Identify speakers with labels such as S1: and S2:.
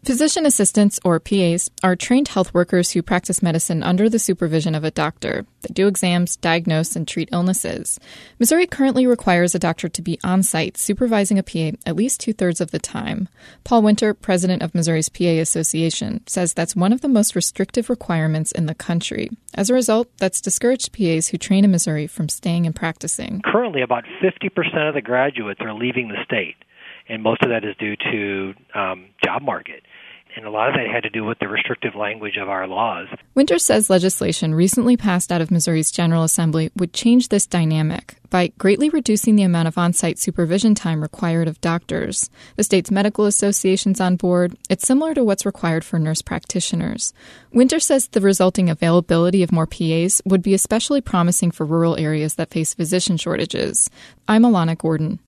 S1: Physician assistants, or PAs, are trained health workers who practice medicine under the supervision of a doctor. They do exams, diagnose, and treat illnesses. Missouri currently requires a doctor to be on-site, supervising a PA at least 2/3 of the time. Paul Winter, president of Missouri's PA Association, says that's one of the most restrictive requirements in the country. As a result, that's discouraged PAs who train in Missouri from staying and practicing.
S2: Currently, about 50% of the graduates are leaving the state, and most of that is due to job market. And a lot of that had to do with the restrictive language of our laws.
S1: Winter says legislation recently passed out of Missouri's General Assembly would change this dynamic by greatly reducing the amount of on-site supervision time required of doctors. The state's medical association's on board. It's similar to what's required for nurse practitioners. Winter says the resulting availability of more PAs would be especially promising for rural areas that face physician shortages. I'm Alana Gordon.